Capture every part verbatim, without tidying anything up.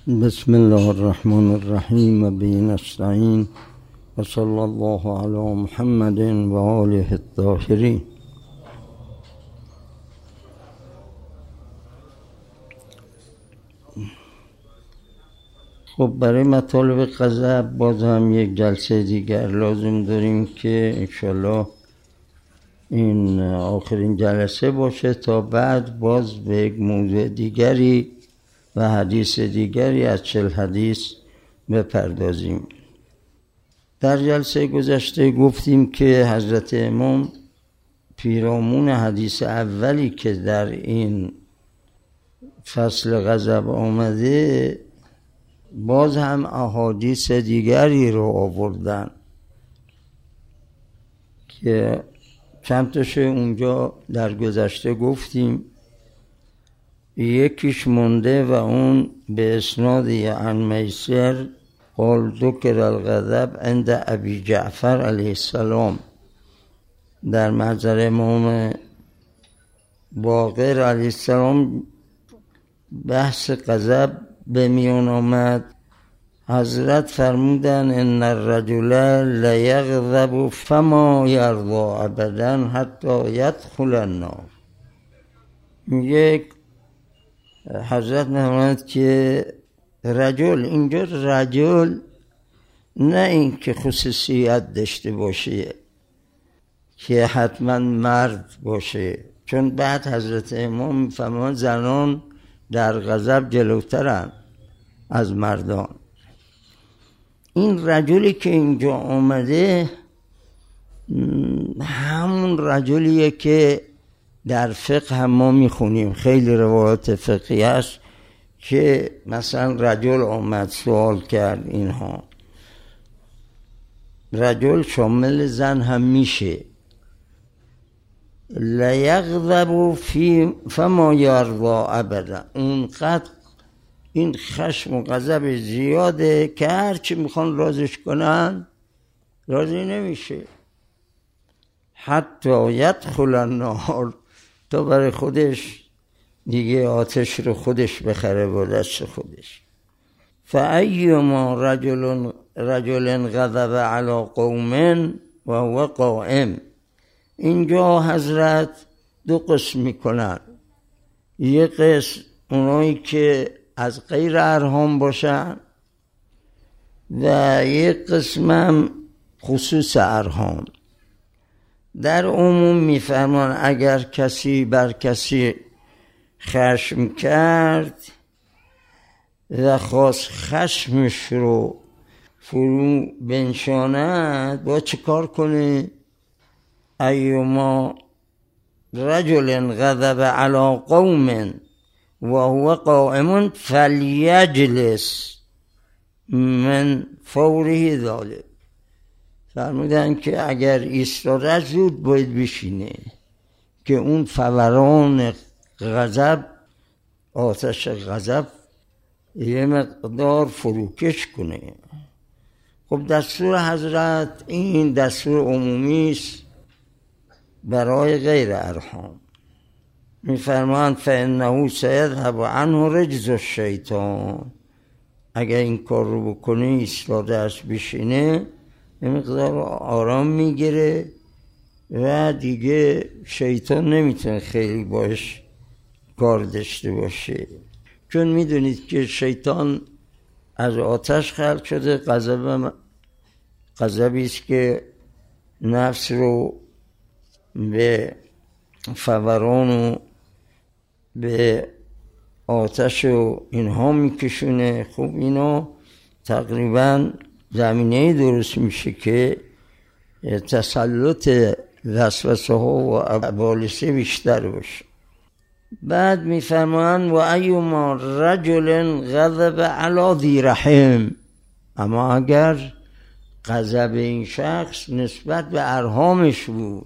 بسم الله الرحمن الرحیم و به نستعین و صلی الله علی محمد و آله الطاهرین. خب برای مطالب غضب باز هم یک جلسه دیگر لازم داریم که انشالله این آخرین جلسه باشه تا بعد باز به یک موضوع دیگری و حدیث دیگری از چل حدیث بپردازیم. در جلسه گذشته گفتیم که حضرت امام پیرامون حدیث اولی که در این فصل غضب آمده باز هم احادیث دیگری رو آوردن که چند تاشو اونجا در گذشته گفتیم. یکیش مونده و اون به اسناد عن میسر قال ذکر الغضب عند ابی جعفر علیه السلام، در محضر امام باقر علیه السلام بحث غضب به میان آمد. حضرت فرمودن ان الرجل لیغضب فما یرضی ابدا حتی یدخل النار. یک حضرت می‌فرماید که رجل، اینجا رجل نه این که خصوصیت داشته باشه که حتما مرد باشه، چون بعد حضرت امام می‌فرماید زنان در غضب جلوترن از مردان. این رجلی که اینجا آمده همون رجلیه که در فقه هم ما میخونیم. خیلی روایات فقهی هست که مثلا رجل آمد سوال کرد. اینها رجل شامل زن هم میشه. لیغضب فی فما یرضی ابدا، اونقدر این خشم و غضب زیاده که هرچی میخوان رازش کنن راضی نمیشه. حتی یدخل النار، تا برای خودش دیگه آتش رو خودش بخره با دست خودش. فایما رجل رجل غضب علی قوم و هو قائم، اینجا حضرت دو قسم میکنن. یک قسم اونایی که از غیر ارحام باشن و یک قسم هم خصوص ارحام. در عموم میفرمان اگر کسی بر کسی خشم کرد و خواست خشمش رو فرو بنشاند، با چه کار کنه؟ ایما رجل غضب علی قوم و هو قائم فلیجلس من فوره ذلك. فرمودن که اگر ایستاده زود باید بشینه که اون فوران غضب، آتش غضب یه مقدار فروکش کنه. خب دستور حضرت این دستور عمومی است برای غیر ارحام. میفرمایند فانه سیذهب عنه رجز الشیطان، اگر این کار رو بکنه ایستاده است بشینه یه مقدار آرام میگیره و دیگه شیطان نمیتونه خیلی باش کار داشته باشه. چون میدونید که شیطان از آتش خلق شده. غضب غضبی است که نفس رو به فوران و به آتش و اینها میکشونه. خب اینا تقریبا زمینه درست میشه که تسلط وسوسه ها و ابالسه بیشتر باشه. بعد میفرمان و ایما رجل غضب علی ذی رحم، اما اگر غضب این شخص نسبت به ارحامش بود،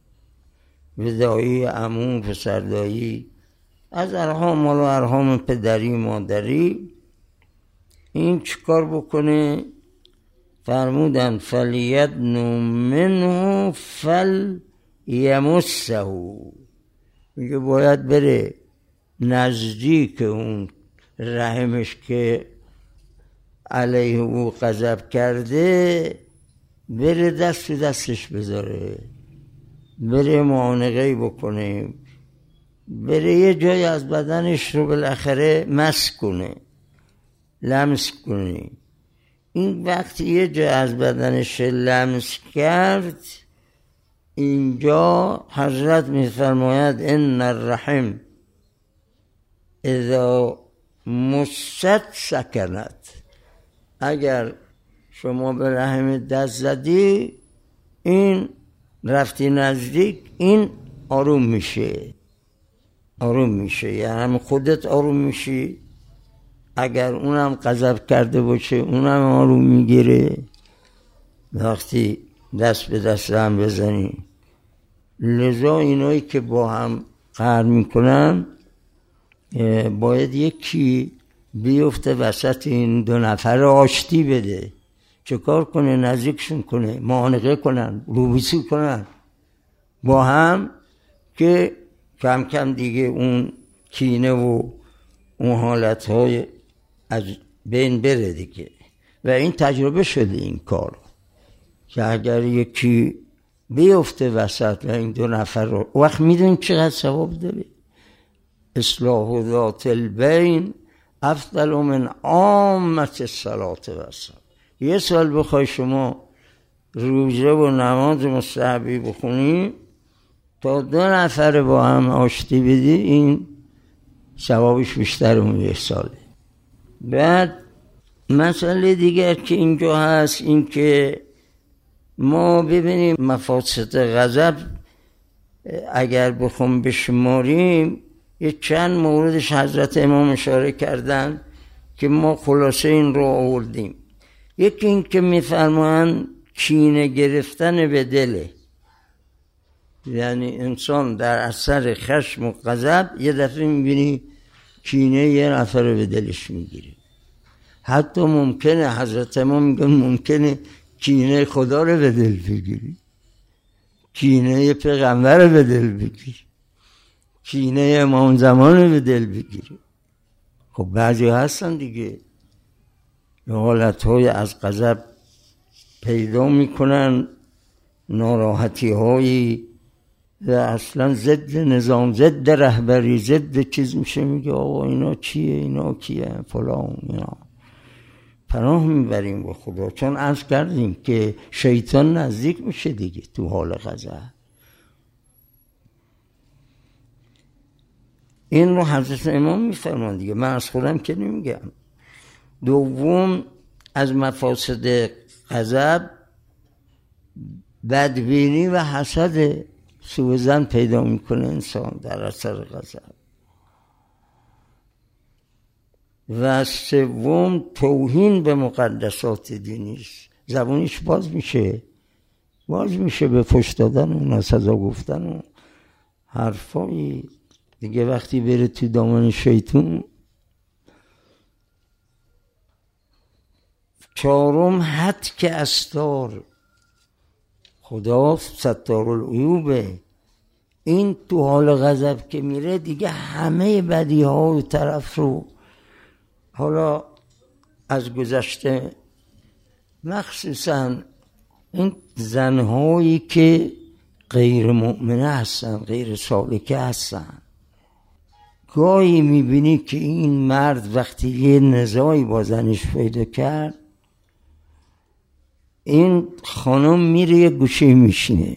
به دایی، عمو، پسردایی، از ارحام، مال و ارحام پدری مادری، این چیکار بکنه؟ فرمودن فلیدنو منه فل یمسه، میگه باید بره نزدیک اون رحمش که علیه او غضب کرده بره دست تو دستش بذاره، بره معانقه بکنه، بره یه جای از بدنش رو بالاخره مس کنه، لمس کنه. این وقتی یه جای از بدنش لمس کرد، اینجا حضرت میفرماید ان الرحم اذا مست سکنت، اگر شما به رحم دست زدی این رفتی نزدیک، این آروم میشه، آروم میشه، یعنی خودت آروم میشی، اگر اونم غضب کرده باشه اونم آروم میگیره وقتی دست به دست هم بزنی. لذا اینایی که با هم قهر میکنن باید یکی بیفته وسط این دو نفر آشتی بده. چه کار کنه؟ نزدیکشون کنه، معانقه کنن، روبیسی کنن با هم که کم کم دیگه اون کینه و اون حالتهای از بین بره دیگه. و این تجربه شده این کار که اگر یکی بیفته وسط و این دو نفر رو، وقت میدونی چقدر ثواب داره. اصلاح ذات البین افضل من عامت الصلاة و السلام. یه سال بخوای شما روزه و نماز مستحبی بخونی تا دو نفر با هم آشتی بدی، این ثوابش بیشتر اون یک ساله. بعد مسئله دیگر که اینجا هست این که ما ببینیم مفاسد غضب اگر بخوام بشماریم یه چند موردش حضرت امام اشاره کردن که ما خلاصه این رو آوردیم. یکی این که میفرمایند کینه گرفتن به دله، یعنی انسان در اثر خشم و غضب یه دفعه میبینی کینه یه نفر به دلش میگیره. حتی ممکنه حضرت امام میگن ممکنه کینه خدا رو به دل بگیری، کینه پیغمبر رو به دل بگیری، کینه امام زمان رو به دل بگیری. خب بعضی هستن دیگه حالتهای از غضب پیدا میکنن، ناراحتی هایی و اصلا ضد نظام، ضد رهبری، ضد چیز میشه، میگه آقا اینا چیه، اینا کیه، فلان اینا. پناه میبریم با خدا، چون عرض کردیم که شیطان نزدیک میشه دیگه تو حال غضب. این رو حضرت امام میفرمان دیگه، من از خودم که نمیگم. دوم از مفاسد غضب بدبینی و حسد، سوء ظن پیدا میکنه انسان در اثر غضب. و سوم توهین به مقدسات دینیش، زبونش باز میشه باز میشه به فحش دادن و ناسزا گفتن و حرفایی دیگه. وقتی بره تو دامن شیطون. چهارم هتک استار، خدا ستار العیوبه. این تو حال غضب که میره دیگه همه بدی ها و طرف رو، حالا از گذشته مخصوصا این زنهایی که غیر مؤمنه هستن، غیر سالکه هستن، گاهی میبینی که این مرد وقتی یه نزاعی با زنش پیدا کرد، این خانم میره یه گوشه میشینه،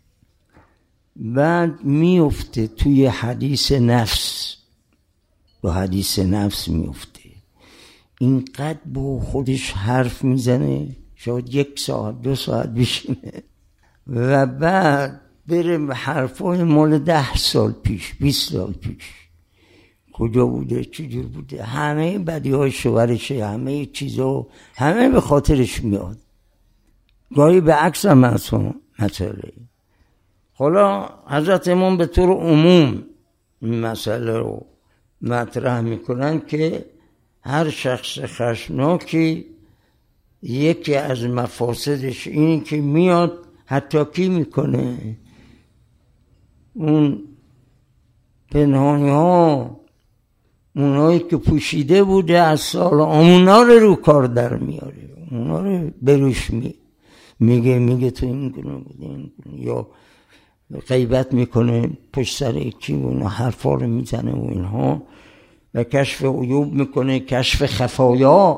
بعد میفته توی حدیث نفس، با حدیث نفس میفته، اینقدر با خودش حرف میزنه شاید یک ساعت دو ساعت بشینه و بعد بره حرفای مال ده سال پیش، بیست سال پیش کجا بوده، چجور بوده، همه بدی های شوهرشه، همه چیزا همه به خاطرش میاد. گاهی به عکس هم هستون مسئله. حالا حضرت امام به طور عموم این مسئله رو مطرح میکنن که هر شخص خشمناکی یکی از مفاسدش اینی که میاد حتی کی میکنه، اون پنهانی ها اونایی که پوشیده بوده از سال اونا رو رو کار در میاره، اونا رو بروش می میگه میگه تو این گونه بوده این گونه. یا غیبت میکنه پشت سر یکی و اونا حرفا رو میزنه و اینها، و کشف عیوب میکنه، کشف خفایا،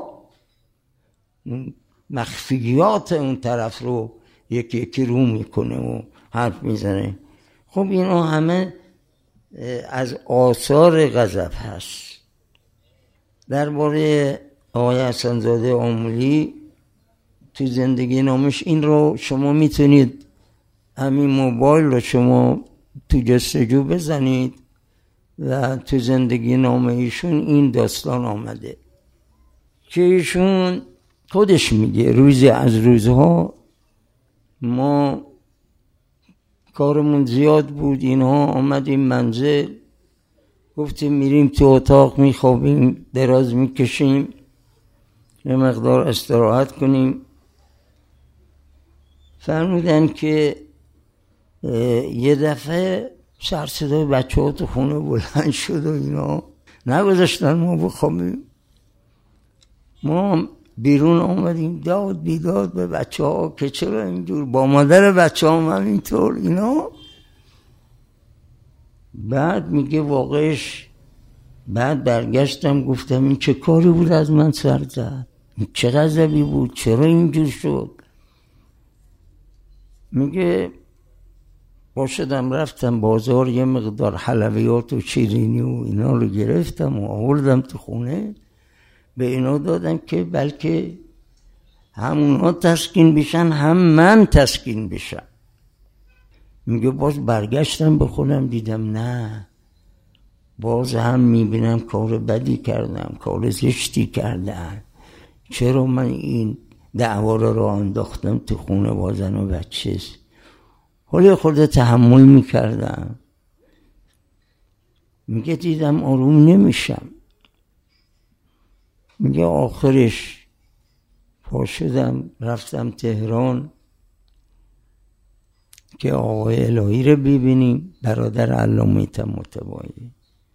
مخفیات اون طرف رو یکی یکی رو میکنه و حرف میزنه. خب اینا همه از آثار غضب هست. درباره آقای حسن زاده آملی تو زندگی نامش این رو شما میتونید همین موبایل رو شما تو جستجو بزنید و تو زندگی نامه ایشون این داستان آمده که ایشون خودش میگه روزی از روزها ما کارمون زیاد بود، اینها آمدیم منزل، گفتیم میریم تو اتاق میخوابیم، دراز میکشیم، یه مقدار استراحت کنیم. فرمودن که یه دفعه سر صدای بچه ها تو خونه بلند شد و اینا نگذاشتن ما بخوابیم. ما بیرون آمدیم داد بیداد به بچه ها که چرا اینجور، با مادر بچه ها هم اینطور اینا. بعد میگه واقعش بعد برگشتم گفتم این چه کاری بود از من سر زد، چه غضبی بود، چرا اینجور شد. میگه باشدم رفتم بازار یه مقدار حلویات و شیرینی و اینا رو گرفتم و آوردم تو خونه، به اینا دادم که بلکه هم اونا تسکین بشن هم من تسکین بشم. میگه باز برگشتم به خودم دیدم نه، باز هم میبینم کار بدی کردم، کار زشتی کردم، چرا من این دعوا رو راه انداختم تو خونه با زن و بچه. حالا خود تحمل میکردم. میگه دیدم آروم نمیشم. میگه آخرش پا شدم رفتم تهران که آقای الهی رو ببینیم، برادر علامه طباطبایی.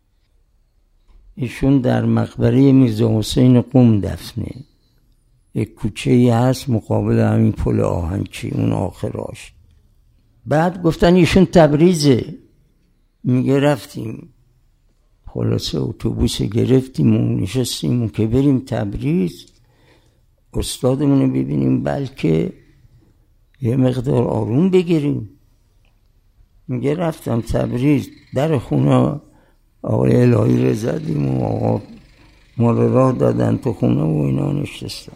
ایشون در مقبره میرزا حسین قم دفنه، یک کوچه‌ای هست مقابل همین پل آهنچی اون آخراش. بعد گفتن ایشون تبریزه. میگه رفتیم خلاصه اتوبوس گرفتیم و نشستیم که بریم تبریز استادمون رو ببینیم بلکه یه مقدار آروم بگیریم. میگه رفتم تبریز، در خونه آقای الهی رو زدیم و آقا ما رو راه دادن تو خونه و اینا نشستن.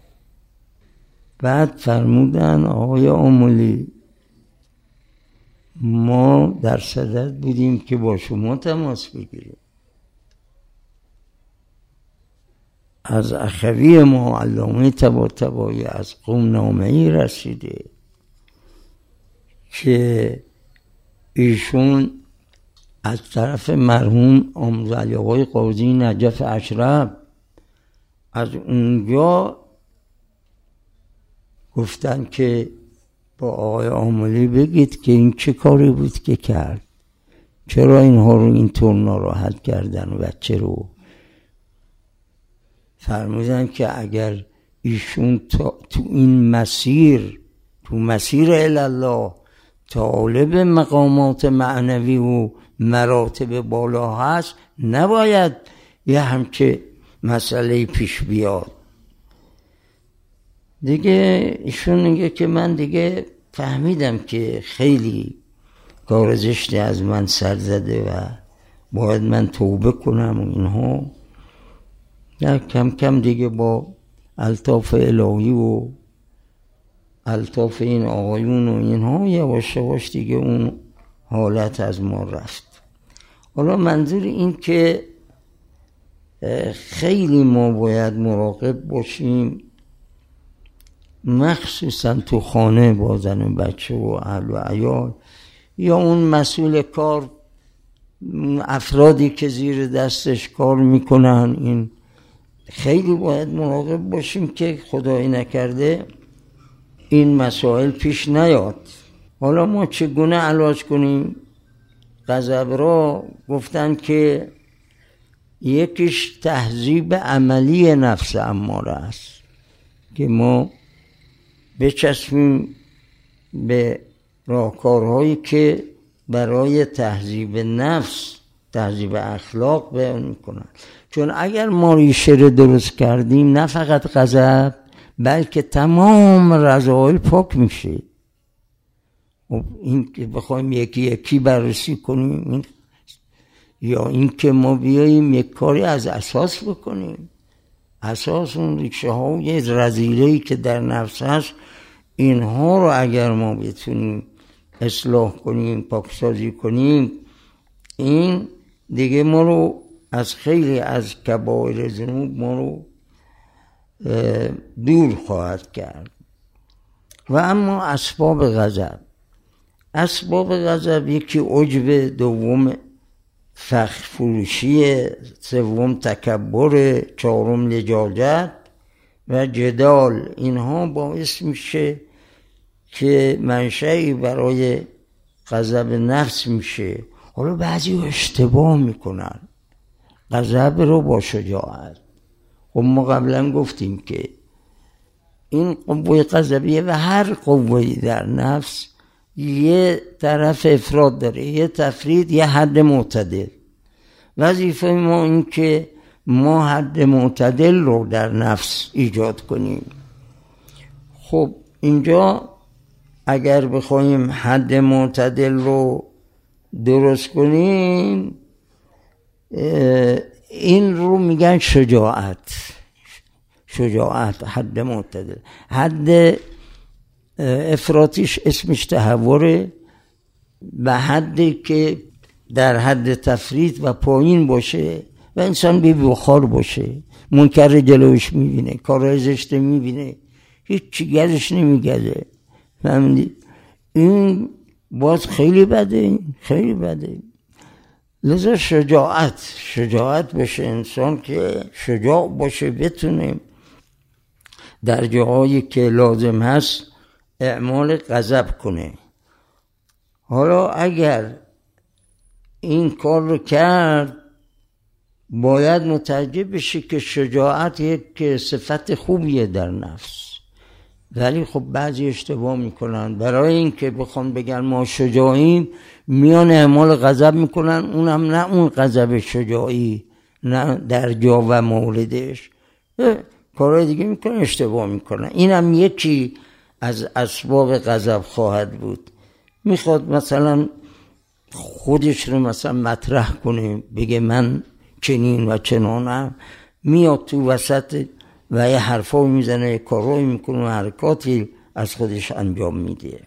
بعد فرمودن آقای آملی ما در صدد بودیم که با شما تماس بگیریم. از اخوی ما علامه طباطبایی از قم نامه‌ای رسیده که ایشون از طرف مرحوم آموزعلی آقای قاضی نجف اشرف از اونجا گفتن که با آقای آملی بگید که این چه کاری بود که کرد، چرا اینها رو اینطور ناراحت کردن و بچه رو. فرمودن که اگر ایشون تو این مسیر تو مسیر الله طالب مقامات معنوی و مراتب بالا هست، نباید یه همچه مسئله پیش بیاد. دیگه ایشون میگه که من دیگه فهمیدم که خیلی کار زشتی از من سر زده و باید من توبه کنم و اینها. یا کم کم دیگه با الطاف الهی و الطاف این آقایون و اینها یواش یواش دیگه اون حالت از ما رفت. حالا منظور این که خیلی ما باید مراقب باشیم، مخصوصا تو خانه با زن و بچه و اهل و عیال یا اون مسئول کار، افرادی که زیر دستش کار میکنن، این خیلی باید مراقب باشیم که خدایی نکرده این مسائل پیش نیاد. حالا ما چگونه علاج کنیم غضب را؟ گفتن که یکیش تهذیب عملی نفس اماره است که ما بچسبیم به راهکارهایی که برای تهذیب نفس، تهذیب اخلاق بیان میکنن. چون اگر ما ریشه رو درست کردیم، نه فقط غضب بلکه تمام رذایل پاک میشه. این که بخوایم یکی یکی بررسی کنیم این، یا این که ما بیاییم یک کاری از اساس بکنیم، اساس اون ریشه های رذیله‌ای که در نفس هست، اینها رو اگر ما بتونیم اصلاح کنیم، پاکسازی کنیم، این دیگه ما رو از خیلی از کبایر ذنوب ما رو دور خواهد کرد. و اما اسباب غضب، اسباب غضب یکی عجب، دوم فخر فروشی، سوم تکبر، چهارم لجاجت و جدال. اینها باعث میشه که منشأی برای غضب نفس میشه. حالا بعضی اشتباه میکنن غضب رو با شجاعت. خب ما قبلا گفتیم که این قوه غضبیه و هر قوه‌ای در نفس یه طرف افراد داره، یه تفرید، یه حد معتدل. وظیفه ما این که ما حد معتدل رو در نفس ایجاد کنیم. خب اینجا اگر بخوایم حد معتدل رو درست کنیم، این رو میگن شجاعت. شجاعت حد معتدل. حد افراطیش اسمش تهوره، و حدی که در حد تفرید و پایین باشه و انسان بی بخار باشه، منکر جلوش میبینه، کارهای زشت میبینه، هیچ چی گزش نمیگزه. فهمیدی؟ این باز خیلی بده، خیلی بده. لذا شجاعت شجاعت باشه، انسان که شجاع باشه، بتونه در جاهایی که لازم هست اعمال غضب کنه. حالا اگر این کار رو کرد، باید متعجب بشه که شجاعت یک صفت خوبیه در نفس. ولی خب بعضی اشتباه میکنن، برای این که بخوان بگن ما شجاعیم میان اعمال غضب میکنن، اونم نه اون غضب شجاعی، نه در جا و موردش، کارهای دیگه میکنن، اشتباه میکنن. اینم یکی از اسباب غضب خواهد بود. میخواد مثلا خودش رو مثلا مطرح کنه، بگه من چنین و چنانم، میاد تو وسط و یه حرفا میزنه، یه کارایی میکنه و حرکاتی از خودش انجام میده.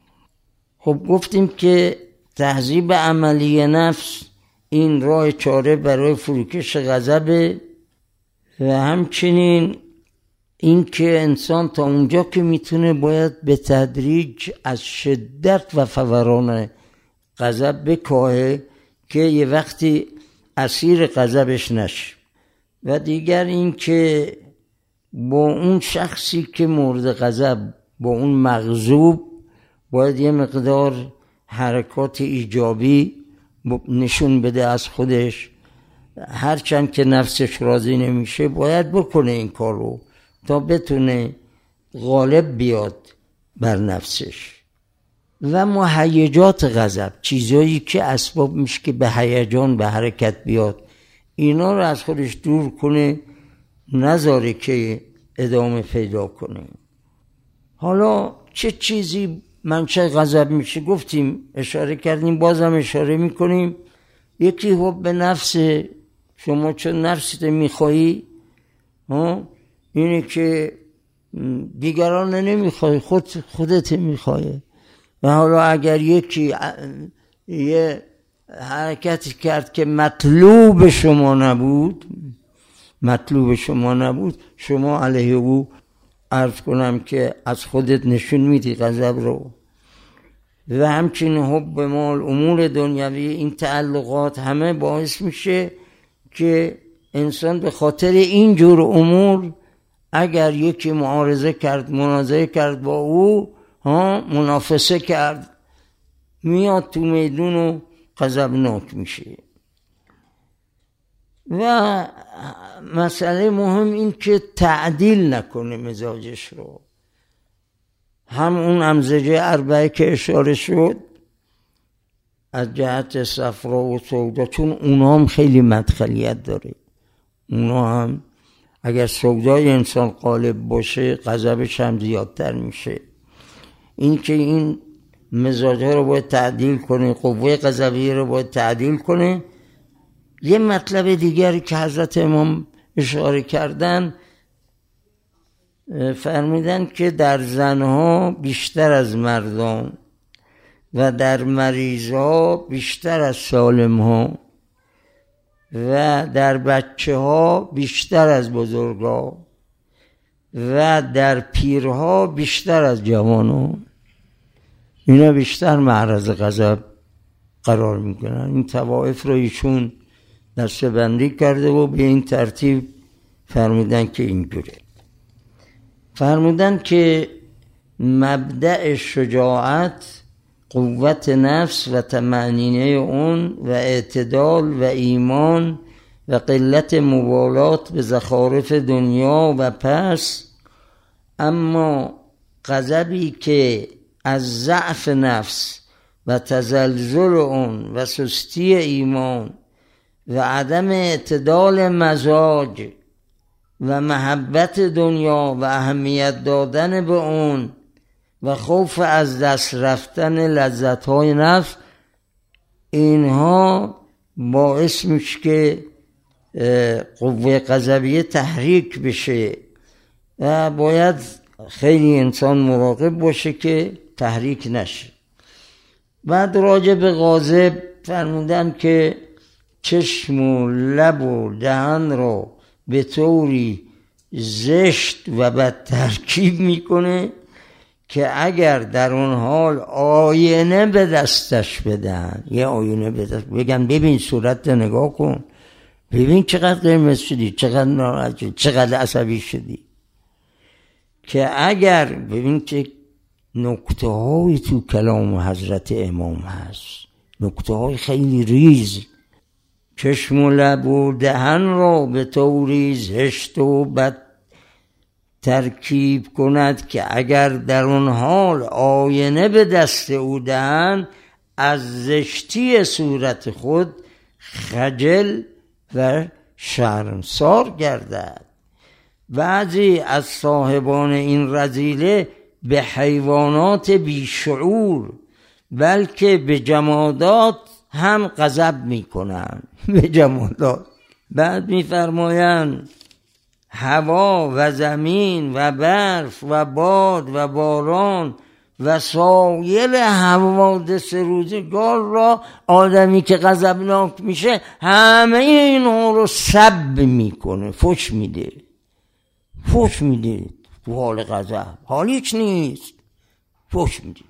خب گفتیم که تهذیب عملی نفس این راه چاره برای فروکش غضب، و همچنین این که انسان تا اونجا که میتونه باید به تدریج از شدت و فوران غضب بکاهه که یه وقتی اسیر غضبش نشه. و دیگر این که با اون شخصی که مورد غضب، با اون مغضوب، باید یه مقدار حرکات ایجابی نشون بده از خودش، هرچند که نفسش راضی نمیشه باید بکنه این کار رو تا بتونه غالب بیاد بر نفسش. و مهیجات غضب، چیزایی که اسباب میشه که به هیجان، به حرکت بیاد، اینا رو از خودش دور کنه، نذاره که ادامه پیدا کنه. حالا چه چیزی منشأ غضب میشه؟ گفتیم، اشاره کردیم، بازم اشاره میکنیم. یکی حب نفس، شما چون نفست میخوایی، اینه که دیگران نمیخوای، خود خودت میخوای. و حالا اگر یکی یه حرکتی کرد که مطلوب شما نبود، مطلوب شما نبود، شما علیه او عرض کنم که از خودت نشون میدی غضب رو. و همچنین حب مال، امور دنیوی، این تعلقات همه باعث میشه که انسان به خاطر این جور امور اگر یکی معارضه کرد، منازعه کرد با او، ها منافسه کرد، میاد تو میدون و غضبناک میشه. و مسئله مهم این که تعدیل نکنه مزاجش رو. هم اون امزجه اربعه که اشاره شد از جهت صفرا و سودا، چون اونا هم خیلی مدخلیت داره. اونا هم اگر سودای انسان غالب باشه غضبش هم زیادتر میشه. این که این مزاجه رو باید تعدیل کنه، قوه غضبیه رو باید تعدیل کنه. یه مطلب دیگری که حضرت امام اشاره کردن، فرمودن که در زنها بیشتر از مردان و در مریضها بیشتر از سالمها و در بچه ها بیشتر از بزرگا و در پیرها بیشتر از جوانها، اینا بیشتر معرض غضب قرار میکنن. این طوائف رو ایشون دسته بندی کرده و به این ترتیب فرمودن که اینجوره. فرمودن که مبدأ شجاعت قوت نفس و طمأنینه اون و اعتدال و ایمان و قلت مبالات به زخارف دنیا و پس، اما غضبی که از ضعف نفس و تزلزل اون و سستی ایمان و عدم اعتدال مزاج و محبت دنیا و اهمیت دادن به اون و خوف از دست رفتن لذت‌های نفس، اینها باعث میشه که قوه غضبیه تحریک بشه و باید خیلی انسان مراقب باشه که تحریک نشه. بعد راجع به غاضب فرمودن که چشم و لب و دهن رو به طوری زشت و بد ترکیب میکنه که اگر در اون حال آینه به دستش بدن، یه آینه به دست بگن ببین صورت نگاه کن، ببین چقدر قرمز شدی، چقدر ناراحت شدی، چقدر عصبی شدی، که اگر ببین که نکته های تو کلام حضرت امام هست، نکته های خیلی ریز، چشم و لب و دهن را به طوری زشت و بد ترکیب کند که اگر در اون حال آینه به دست او دهند از زشتی صورت خود خجل و شرمسار گردد. بعضی از صاحبان این رذیله به حیوانات بیشعور بلکه به جمادات هم غضب میکنن، به جمادات. بعد میفرمایند هوا و زمین و برف و باد و باران و سایر حوادث روزگار را آدمی که غضبناک میشه همه اینها رو سب میکنه، فحش میده، فحش میده. تو حال غضب حال هیچ نیست، فحش میده.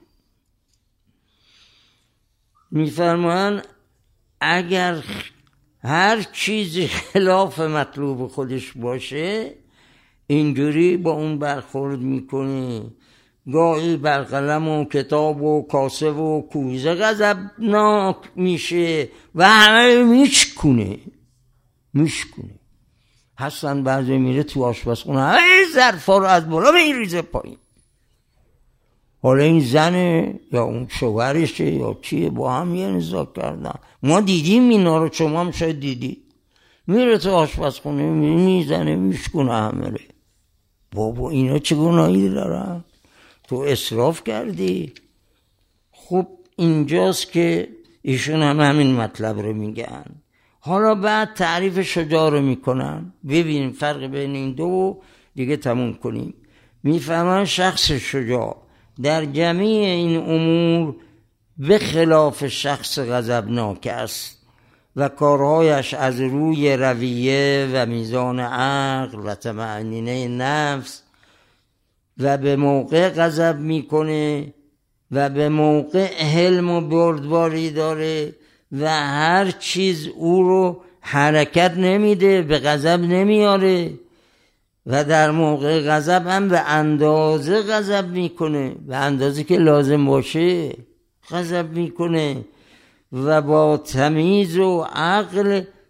میفرمایند اگر هر چیزی خلاف مطلوب خودش باشه اینجوری با اون برخورد میکنه. گاهی بر قلم و کتاب و کاسه و کوزه غضبناک میشه و همه میشکنه میشکنه حسن بعضی میره تو آشپزخونه همه ظرفا رو از بالا میریزه پایین. حالا این زنه یا اون شوهرشه یا چیه با هم یه نزاع کردن، ما دیدیم اینا رو، شما هم شاید دیدید. میره تو آشپزخونه میزنه میشکنه همه ره. بابا اینا چه گناهی دارن؟ تو اسراف کردی. خب اینجاست که ایشون هم همین مطلب رو میگن. حالا بعد تعریف شجاع رو میکنن. ببینیم فرق بین این دو دیگه تموم کنیم. میفهمن شخص شجاع در جمعی این امور به خلاف شخص غضبناک است و کارهایش از روی رویه و میزان عقل و طمأنینه نفس و به موقع غضب میکنه و به موقع حلم و بردباری داره و هر چیز او رو حرکت نمیده، به غضب نمیاره و در موقع غضب هم به اندازه غضب میکنه، به اندازه که لازم باشه غضب میکنه و با تمیز و عقل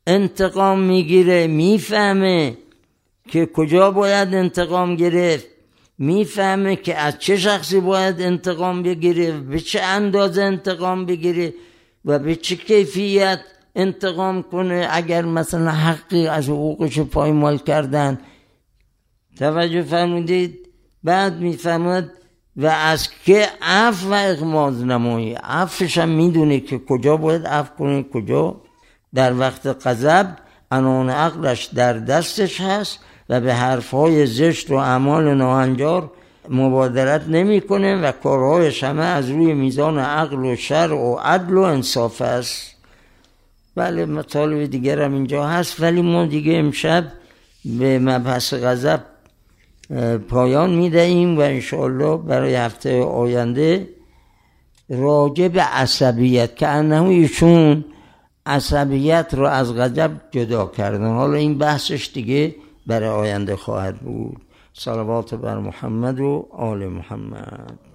انتقام میگیره، میفهمه که کجا باید انتقام گرفت، میفهمه که از چه شخصی باید انتقام بگیره، به چه اندازه انتقام بگیره و به چه کیفیت انتقام کنه اگر مثلا حقی از حقوقش پایمال کردن. توجه فرمودید؟ بعد میفهمد و از که عفو و اغماض نمایی، عفوش هم میدونه که کجا باید عفو کنه، کجا در وقت غضب عنان عقلش در دستش هست و به حرفهای زشت و اعمال ناهنجار مبادرت نمیکنه و کارهایش همه از روی میزان عقل و شرع و عدل و انصاف است. بله مطالب دیگر هم اینجا هست، ولی ما دیگه امشب به مبحث غضب پایان میدهیم و انشاءالله برای هفته آینده راجع به عصبیت که انه ایشون عصبیت رو از غضب جدا کردن، حالا این بحثش دیگه برای آینده خواهد بود. صلوات بر محمد و آل محمد.